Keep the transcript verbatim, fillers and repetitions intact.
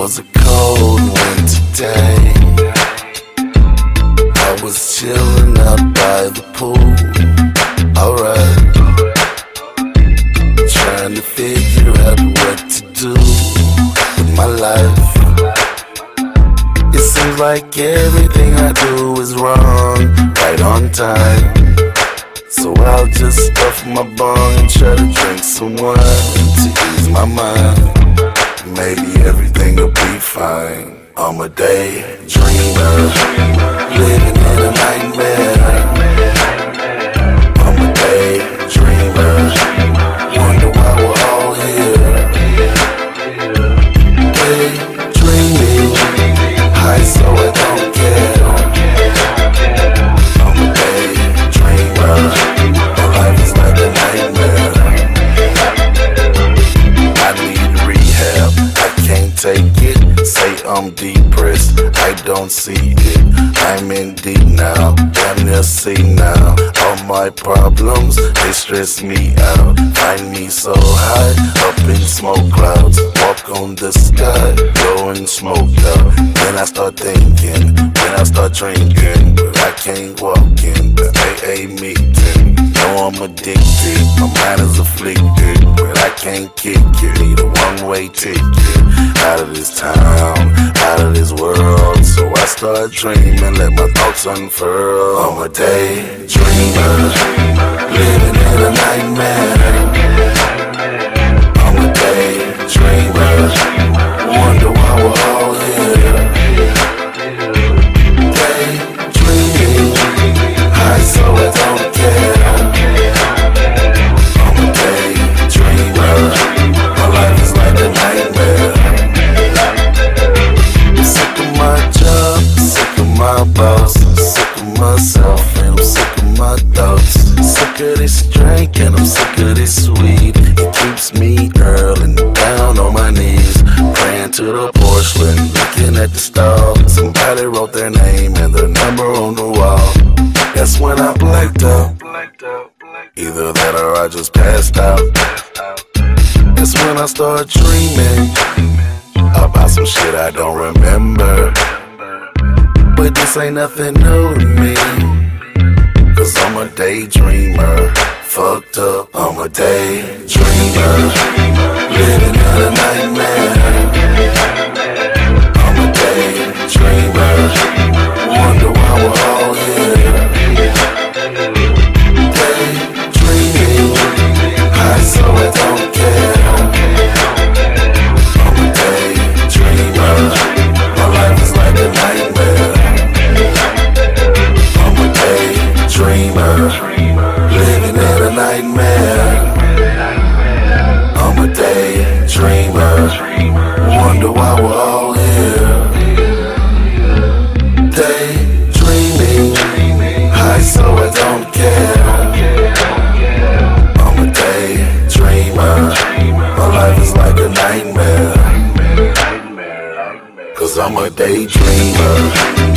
was a cold winter day. I was chilling out by the pool, alright, trying to figure out what to do with my life. It seems like everything I do is wrong, right on time. So I'll just stuff my bong and try to drink some wine to ease my mind. Maybe everything will be fine. I'm a daydreamer, living in a nightmare. I'm a daydreamer, wonder why we're all here. Daydreaming, high so I don't care. I'm a daydreamer, my life is like a nightmare. I need rehab, I can't take it. Say I'm depressed, I don't see it. I'm in deep now, damn near see now. All my problems, they stress me out. Find me so high, up in smoke clouds. Walk on the sky, blowing smoke out. Then I start thinking, then I start drinking, but I can't walk in the A A meeting. Know I'm addicted, my mind is afflicted, but I can't kick it. Need a one-way ticket out of this town, out of this world. So I start dreaming, let my thoughts unfurl. I'm a daydreamer, living in a nightmare. I'm a daydreamer, wonder why we're all here. Daydreaming, high so I don't care. I'm a daydreamer, my life is like a nightmare. Sick of my job, sick of my boss, sick of myself, and I'm sick of my thoughts. Sick of this drink and I'm sick of this weed. It keeps me early down on my knees, praying to the porcelain, looking at the stall. Somebody wrote their name and their number on the wall. That's when I blacked out. Either that or I just passed out. That's when I start dreaming about some shit I don't remember. But this ain't nothing new to me, cause I'm a daydreamer. Fucked up, I'm a daydreamer, living in a nightmare. I'm a daydreamer, wonder why we're all here. Daydreaming, high so I don't care. I'm a daydreamer, my life is like a nightmare. I'm a daydreamer, living in a nightmare. I'm a daydreamer, wonder why we're all here. Daydreaming, high so I don't care. I'm a daydreamer, my life is like a nightmare. Cause I'm a daydreamer.